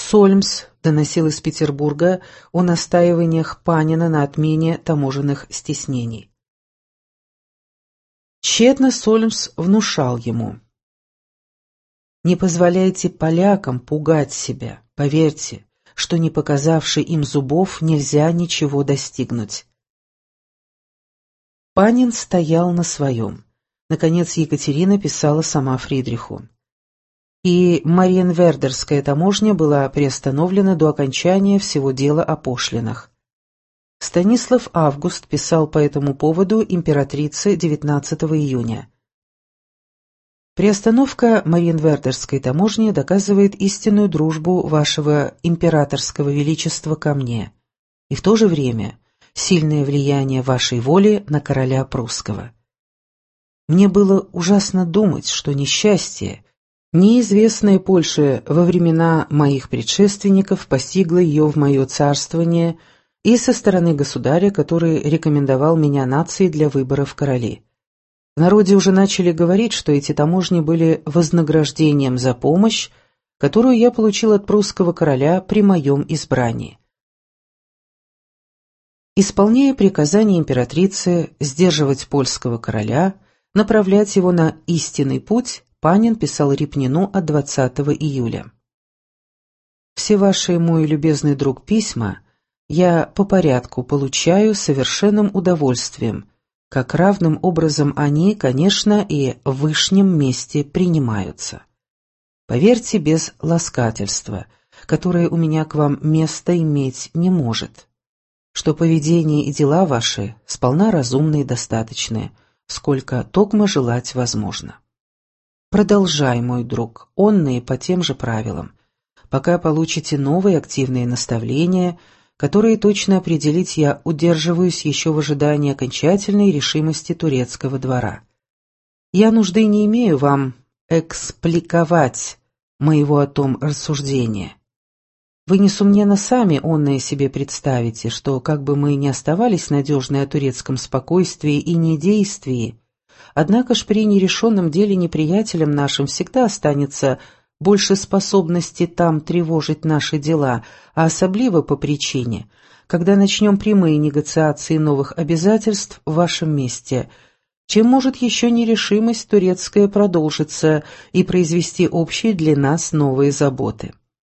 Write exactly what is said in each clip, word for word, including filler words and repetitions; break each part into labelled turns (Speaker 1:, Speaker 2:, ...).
Speaker 1: Сольмс доносил из Петербурга о настаиваниях Панина на отмене таможенных стеснений. Тщетно Сольмс внушал ему: «Не позволяйте полякам пугать себя, поверьте, что не показавши им зубов, нельзя ничего достигнуть». Панин стоял на своем. Наконец Екатерина писала сама Фридриху. И Мариенвердерская таможня была приостановлена до окончания всего дела о пошлинах. Станислав Август писал по этому поводу императрице девятнадцатого июня. «Приостановка Мариенвердерской таможни доказывает истинную дружбу вашего императорского величества ко мне, и в то же время сильное влияние вашей воли на короля прусского. Мне было ужасно думать, что несчастье, неизвестное Польше во времена моих предшественников, постигло ее в мое царствование и со стороны государя, который рекомендовал меня нации для выбора в короли. В народе уже начали говорить, что эти таможни были вознаграждением за помощь, которую я получил от прусского короля при моем избрании». Исполняя приказание императрицы сдерживать польского короля, направлять его на истинный путь, Панин писал Репнину от двадцатого июля. «Все ваши, мой любезный друг, письма я по порядку получаю совершенным удовольствием, как равным образом они, конечно, и в вышнем месте принимаются. Поверьте, без ласкательства, которое у меня к вам место иметь не может, что поведение и дела ваши сполна разумны и достаточны, сколько токмо желать возможно. Продолжай, мой друг, онные по тем же правилам, пока получите новые активные наставления, которые точно определить я удерживаюсь еще в ожидании окончательной решимости турецкого двора. Я нужды не имею вам экспликовать моего о том рассуждения. Вы, несомненно, сами онное себе представите, что, как бы мы ни оставались надежны о турецком спокойствии и недействии, однако ж при нерешенном деле неприятелем нашим всегда останется больше способности там тревожить наши дела, а особливо по причине, когда начнем прямые негациации новых обязательств в вашем месте, чем может еще нерешимость турецкая продолжиться и произвести общие для нас новые заботы.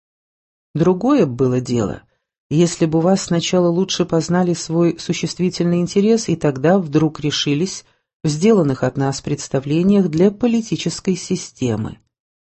Speaker 1: Другое было дело, если бы у вас сначала лучше познали свой существительный интерес и тогда вдруг решились в сделанных от нас представлениях для политической системы.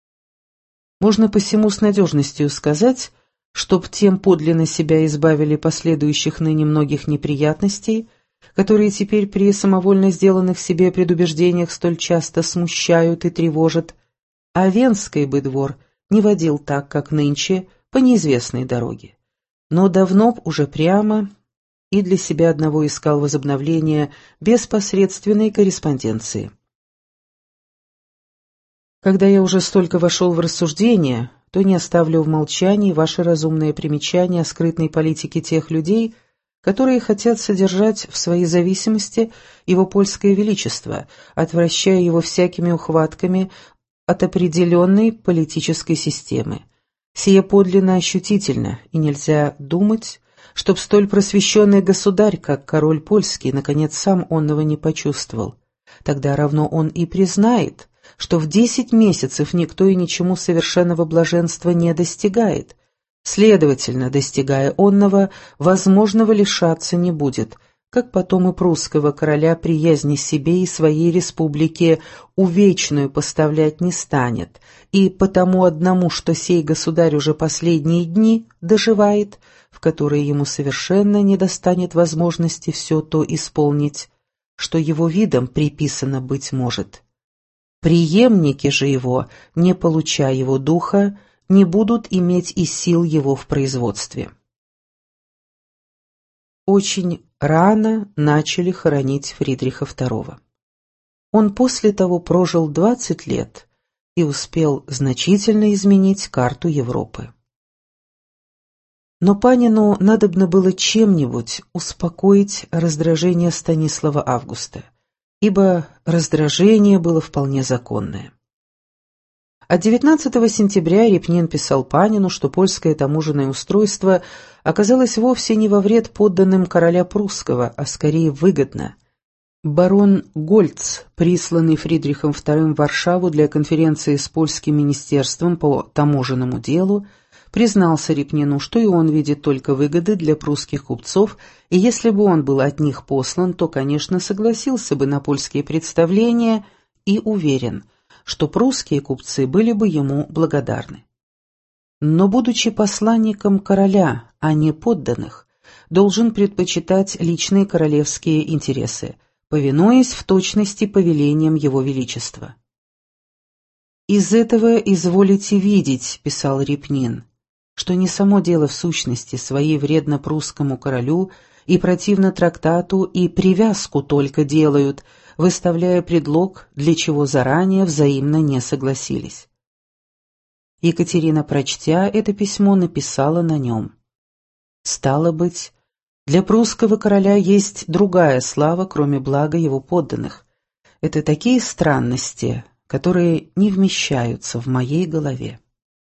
Speaker 1: Можно посему с надежностью сказать, чтоб тем подлинно себя избавили последующих ныне многих неприятностей, которые теперь при самовольно сделанных себе предубеждениях столь часто смущают и тревожат, а Венский бы двор не водил так, как нынче, по неизвестной дороге, но давно б уже прямо и для себя одного искал возобновления беспосредственной корреспонденции. Когда я уже столько вошел в рассуждение, то не оставлю в молчании ваши разумные примечания о скрытной политике тех людей, которые хотят содержать в своей зависимости его польское величество, отвращая его всякими ухватками от определенной политической системы. Сие подлинно ощутительно, и нельзя думать, чтоб столь просвещенный государь, как король польский, наконец сам онного не почувствовал. Тогда равно он и признает, что в десять месяцев никто и ничему совершенного блаженства не достигает. Следовательно, достигая онного, возможного лишаться не будет, как потом и прусского короля приязни себе и своей республике увечную поставлять не станет, и потому одному, что сей государь уже последние дни доживает, в которые ему совершенно не достанет возможности все то исполнить, что его видом приписано быть может. Преемники же его, не получая его духа, не будут иметь и сил его в производстве. Очень рано начали хоронить Фридриха второго. Он после того прожил двадцать лет и успел значительно изменить карту Европы. Но Панину надобно было чем-нибудь успокоить раздражение Станислава Августа, ибо раздражение было вполне законное. От девятнадцатого сентября Репнин писал Панину, что польское таможенное устройство оказалось вовсе не во вред подданным короля прусского, а скорее выгодно. Барон Гольц, присланный Фридрихом вторым в Варшаву для конференции с польским министерством по таможенному делу, признался Репнину, что и он видит только выгоды для прусских купцов, и если бы он был от них послан, то, конечно, согласился бы на польские представления и уверен, что прусские купцы были бы ему благодарны. Но, будучи посланником короля, а не подданных, должен предпочитать личные королевские интересы, повинуясь в точности повелениям его величества. «Из этого изволите видеть, — писал Репнин, — что не само дело в сущности своей вредно прусскому королю и противно трактату и привязку только делают, выставляя предлог, для чего заранее взаимно не согласились». Екатерина, прочтя это письмо, написала на нем: «Стало быть, для прусского короля есть другая слава, кроме блага его подданных. Это такие странности, которые не вмещаются в моей голове».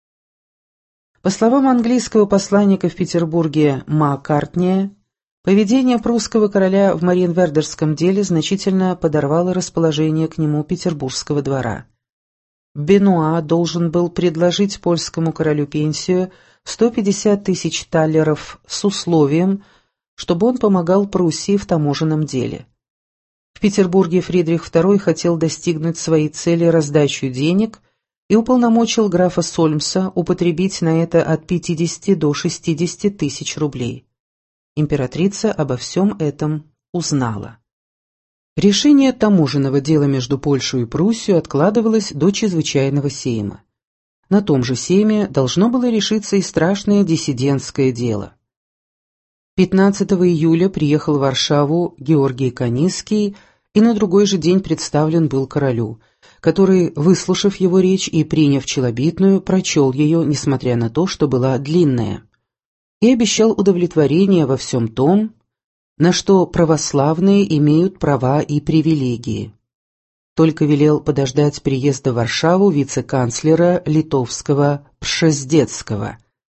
Speaker 1: По словам английского посланника в Петербурге Маккартни, поведение прусского короля в Мариенвердерском деле значительно подорвало расположение к нему петербургского двора. Бенуа должен был предложить польскому королю пенсию в сто пятьдесят тысяч таллеров с условием, чтобы он помогал Пруссии в таможенном деле. В Петербурге Фридрих второй хотел достигнуть своей цели раздачей денег и уполномочил графа Сольмса употребить на это от пятидесяти до шестидесяти тысяч рублей. Императрица обо всем этом узнала. Решение таможенного дела между Польшей и Пруссией откладывалось до чрезвычайного сейма. На том же сейме должно было решиться и страшное диссидентское дело. пятнадцатого июля приехал в Варшаву Георгий Канисский и на другой же день представлен был королю, который, выслушав его речь и приняв челобитную, прочел ее, несмотря на то, что была длинная, и обещал удовлетворение во всем том, на что православные имеют права и привилегии. Только велел подождать приезда в Варшаву вице-канцлера литовского Пшездецкого.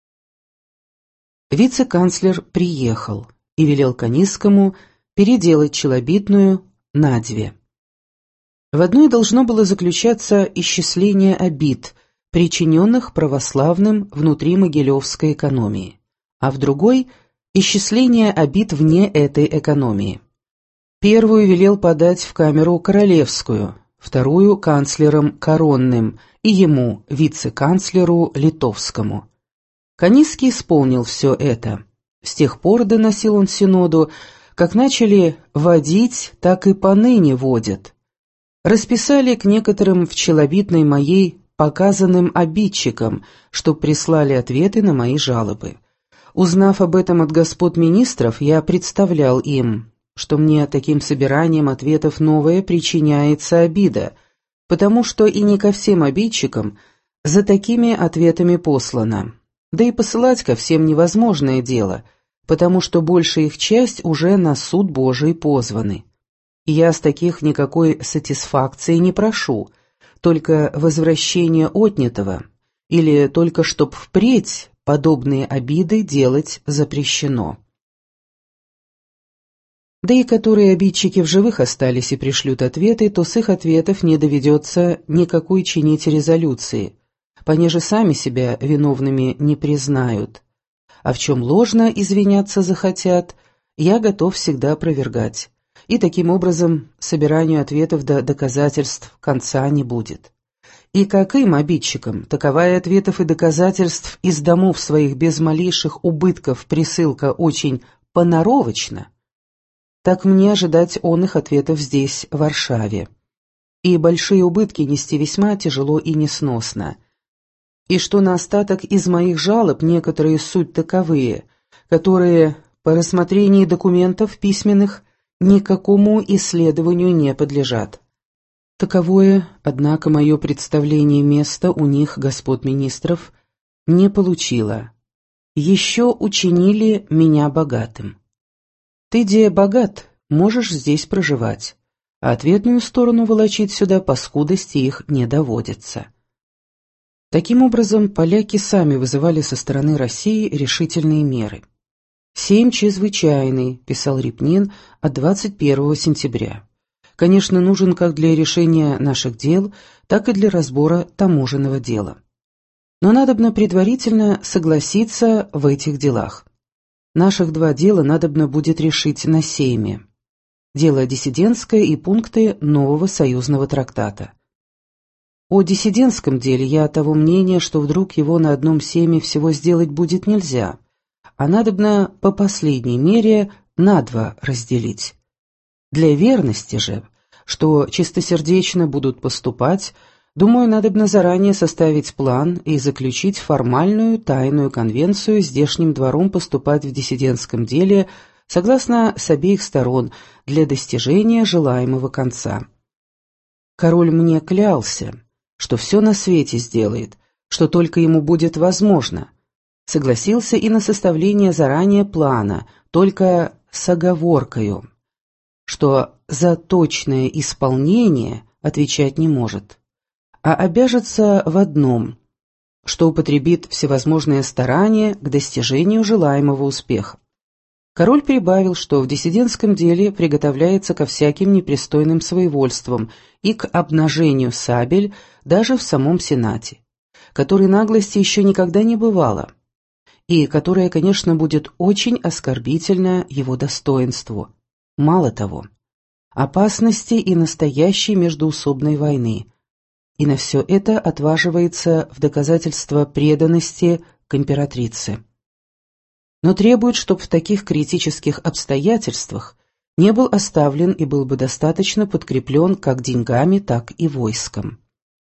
Speaker 1: Вице-канцлер приехал и велел Канисскому переделать челобитную на две. В одной должно было заключаться исчисление обид, причиненных православным внутри могилевской экономии, а в другой – исчисление обид вне этой экономии. Первую велел подать в камеру королевскую, вторую – канцлером коронным и ему, вице-канцлеру литовскому. Канисский исполнил все это. С тех пор доносил он синоду, как начали водить, так и поныне водят. Расписали к некоторым в челобитной моей показанным обидчикам, чтоб прислали ответы на мои жалобы. Узнав об этом от господ министров, я представлял им, что мне таким собиранием ответов новое причиняется обида, потому что и не ко всем обидчикам за такими ответами послано. Да и посылать ко всем невозможное дело, потому что большая их часть уже на суд Божий позваны. И я с таких никакой сатисфакции не прошу, только возвращение отнятого, или только чтоб впредь подобные обиды делать запрещено. Да и которые обидчики в живых остались и пришлют ответы, то с их ответов не доведется никакой чинить резолюции, понеже сами себя виновными не признают. А в чем ложно извиняться захотят, я готов всегда опровергать. И таким образом собиранию ответов до доказательств конца не будет. И как им, обидчикам, таковая ответов и доказательств из домов своих без малейших убытков присылка очень понаровочна, так мне ожидать он их ответов здесь, в Варшаве. И большие убытки нести весьма тяжело и несносно. И что на остаток из моих жалоб некоторые суть таковые, которые по рассмотрении документов письменных никакому исследованию не подлежат. Таковое, однако, мое представление места у них, господ министров, не получило. Еще учинили меня богатым. Ты, де богат, можешь здесь проживать, а ответную сторону волочить сюда по скудости их не доводится. Таким образом, поляки сами вызывали со стороны России решительные меры. «Сейм чрезвычайный», — писал Репнин от двадцать первого сентября. «Конечно, нужен как для решения наших дел, так и для разбора таможенного дела. Но надобно предварительно согласиться в этих делах. Наших два дела надобно будет решить на Сейме. Дело диссидентское и пункты нового союзного трактата. О диссидентском деле я того мнения, что вдруг его на одном Сейме всего сделать будет нельзя, а надобно по последней мере на два разделить. Для верности же, что чистосердечно будут поступать, думаю, надобно заранее составить план и заключить формальную тайную конвенцию здешним двором поступать в диссидентском деле согласно с обеих сторон для достижения желаемого конца. Король мне клялся, что все на свете сделает, что только ему будет возможно. Согласился и на составление заранее плана, только с оговоркою, что за точное исполнение отвечать не может, а обяжется в одном, что употребит всевозможные старания к достижению желаемого успеха. Король прибавил, что в диссидентском деле приготовляется ко всяким непристойным своевольствам и к обнажению сабель даже в самом Сенате, которой наглости еще никогда не бывало, и которая, конечно, будет очень оскорбительна его достоинству. Мало того, опасности и настоящей междоусобной войны, и на все это отваживается в доказательство преданности к императрице. Но требует, чтобы в таких критических обстоятельствах не был оставлен и был бы достаточно подкреплен как деньгами, так и войском.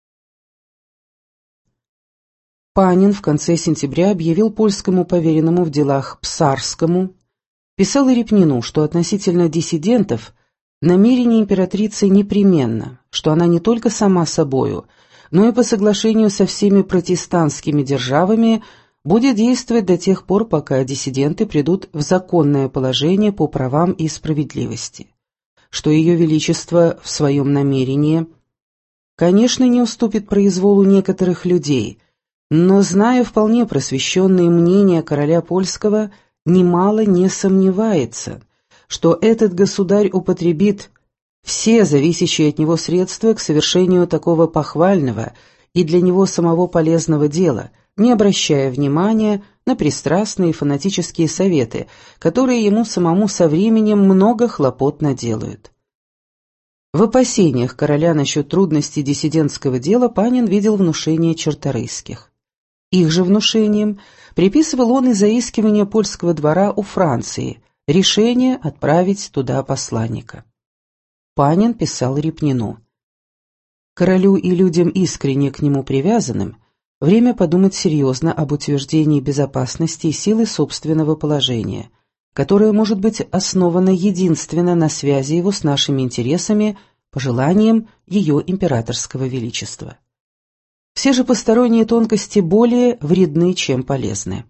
Speaker 1: Панин в конце сентября объявил польскому поверенному в делах Псарскому, писал и Репнину, что относительно диссидентов намерение императрицы непременно, что она не только сама собою, но и по соглашению со всеми протестантскими державами будет действовать до тех пор, пока диссиденты придут в законное положение по правам и справедливости, что Ее Величество в своем намерении, конечно, не уступит произволу некоторых людей, но, зная вполне просвещенные мнения короля польского, немало не сомневается, что этот государь употребит все зависящие от него средства к совершению такого похвального и для него самого полезного дела, не обращая внимания на пристрастные фанатические советы, которые ему самому со временем много хлопот наделают. В опасениях короля насчет трудностей диссидентского дела Панин видел внушение Черторийских. Их же внушением приписывал он и заискивание польского двора у Франции, решение отправить туда посланника. Панин писал Репнину: «Королю и людям, искренне к нему привязанным, время подумать серьезно об утверждении безопасности и силы собственного положения, которое может быть основано единственно на связи его с нашими интересами по желаниям Ее Императорского Величества. Все же посторонние тонкости более вредны, чем полезны.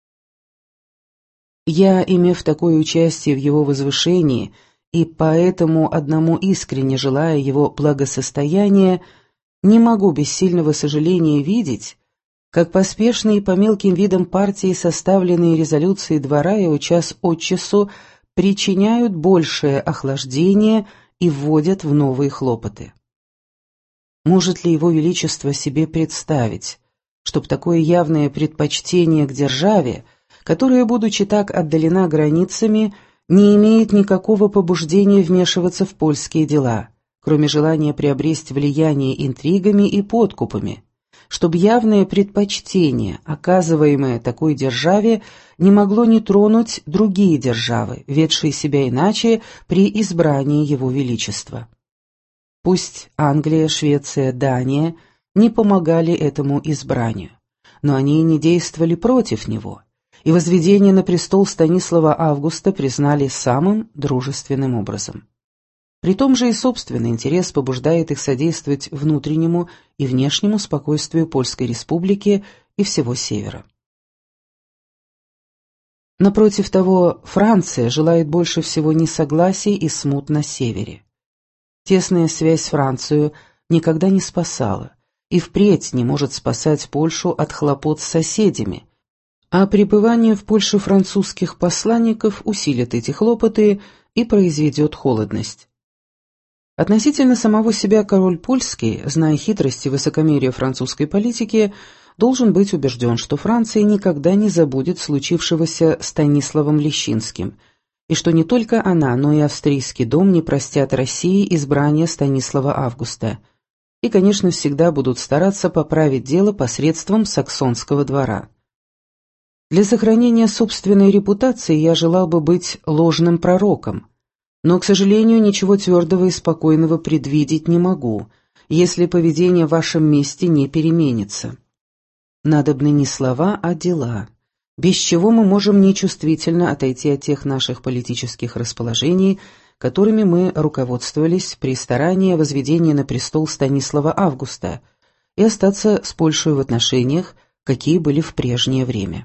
Speaker 1: Я, имев такое участие в его возвышении и поэтому одному искренне желая его благосостояния, не могу без сильного сожаления видеть, как поспешные и по мелким видам партии составленные резолюции двора его час от часу причиняют большее охлаждение и вводят в новые хлопоты. Может ли его величество себе представить, чтоб такое явное предпочтение к державе, которая, будучи так отдалена границами, не имеет никакого побуждения вмешиваться в польские дела, кроме желания приобрести влияние интригами и подкупами, чтобы явное предпочтение, оказываемое такой державе, не могло не тронуть другие державы, ведшие себя иначе при избрании его величества. Пусть Англия, Швеция, Дания не помогали этому избранию, но они не действовали против него, и возведение на престол Станислава Августа признали самым дружественным образом. При том же и собственный интерес побуждает их содействовать внутреннему и внешнему спокойствию Польской Республики и всего Севера. Напротив того, Франция желает больше всего несогласий и смут на Севере. Тесная связь с Францией никогда не спасала, и впредь не может спасать Польшу от хлопот с соседями, а пребывание в Польше французских посланников усилит эти хлопоты и произведет холодность. Относительно самого себя король польский, зная хитрости и высокомерие французской политики, должен быть убежден, что Франция никогда не забудет случившегося с Станиславом Лещинским, и что не только она, но и австрийский дом не простят России избрания Станислава Августа, и, конечно, всегда будут стараться поправить дело посредством саксонского двора. Для сохранения собственной репутации я желал бы быть ложным пророком, но, к сожалению, ничего твердого и спокойного предвидеть не могу, если поведение в вашем месте не переменится. Надобны не слова, а дела, без чего мы можем нечувствительно отойти от тех наших политических расположений, которыми мы руководствовались при старании о возведении на престол Станислава Августа, и остаться с Польшей в отношениях, какие были в прежнее время.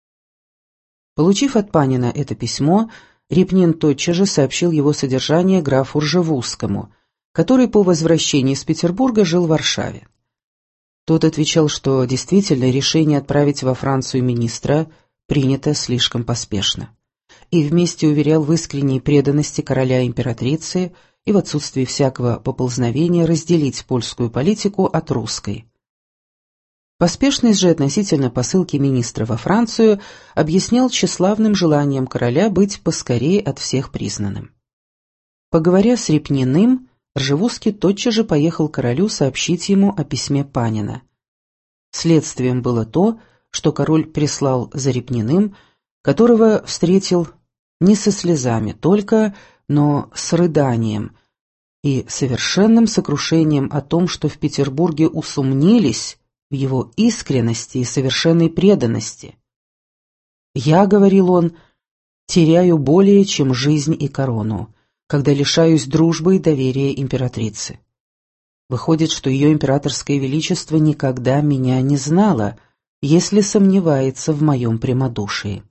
Speaker 1: Получив от Панина это письмо, Репнин тотчас же сообщил его содержание графу Ржевузскому, который по возвращении из Петербурга жил в Варшаве. Тот отвечал, что действительно решение отправить во Францию министра принято слишком поспешно, и вместе уверял в искренней преданности короля императрицы и в отсутствии всякого поползновения разделить польскую политику от русской. Поспешность же относительно посылки министра во Францию объяснял тщеславным желанием короля быть поскорее от всех признанным. Поговоря с Репниным, Ржевузский тотчас же поехал к королю сообщить ему о письме Панина. Следствием было то, что король прислал за Репниным, которого встретил не со слезами только, но с рыданием и совершенным сокрушением о том, что в Петербурге усомнились в его искренности и совершенной преданности. «Я, — говорил он, — теряю более, чем жизнь и корону, когда лишаюсь дружбы и доверия императрицы. Выходит, что ее императорское величество никогда меня не знало, если сомневается в моем прямодушии».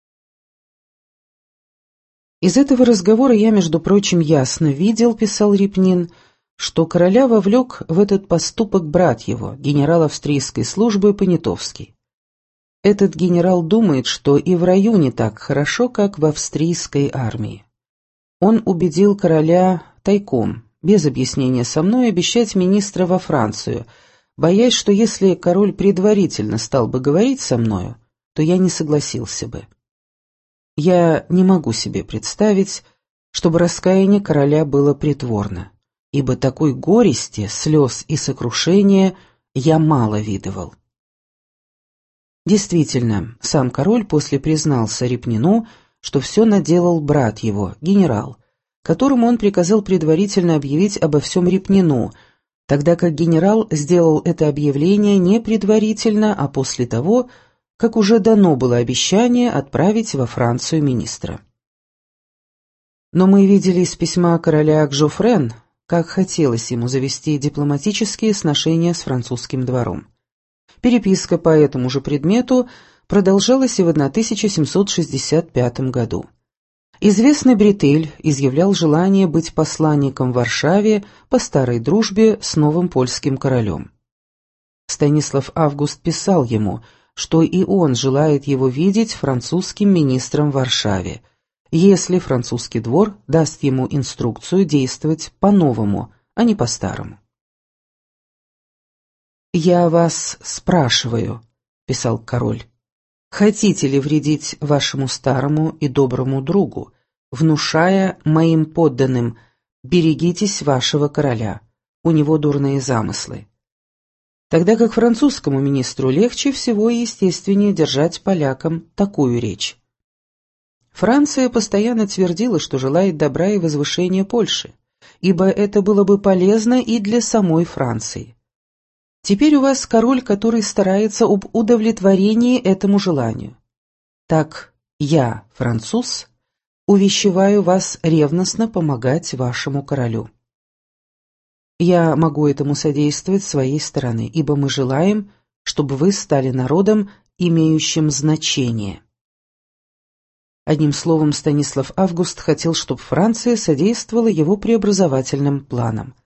Speaker 1: Из этого разговора я, между прочим, ясно видел, писал Репнин, что короля вовлек в этот поступок брат его, генерал австрийской службы Понятовский. Этот генерал думает, что и в раю не так хорошо, как в австрийской армии. Он убедил короля тайком, без объяснения со мной, обещать министра во Францию, боясь, что если король предварительно стал бы говорить со мною, то я не согласился бы. Я не могу себе представить, чтобы раскаяние короля было притворно, ибо такой горести, слез и сокрушения я мало видывал. Действительно, сам король после признался Репнину, что все наделал брат его, генерал, которому он приказал предварительно объявить обо всем Репнину, тогда как генерал сделал это объявление не предварительно, а после того, как уже дано было обещание отправить во Францию министра. Но мы видели из письма короля к Жофрен, как хотелось ему завести дипломатические сношения с французским двором. Переписка по этому же предмету продолжалась и в тысяча семьсот шестьдесят пятом году. Известный Бретель изъявлял желание быть посланником в Варшаве по старой дружбе с новым польским королем. Станислав Август писал ему, что и он желает его видеть французским министром в Варшаве, если французский двор даст ему инструкцию действовать по-новому, а не по-старому. «Я вас спрашиваю», — писал король, — «хотите ли вредить вашему старому и доброму другу, внушая моим подданным, берегитесь вашего короля, у него дурные замыслы?» Тогда как французскому министру легче всего и естественнее держать полякам такую речь. Франция постоянно твердила, что желает добра и возвышения Польши, ибо это было бы полезно и для самой Франции. Теперь у вас король, который старается об удовлетворении этому желанию. Так я, француз, увещеваю вас ревностно помогать вашему королю. Я могу этому содействовать с своей стороны, ибо мы желаем, чтобы вы стали народом, имеющим значение. Одним словом, Станислав Август хотел, чтобы Франция содействовала его преобразовательным планам.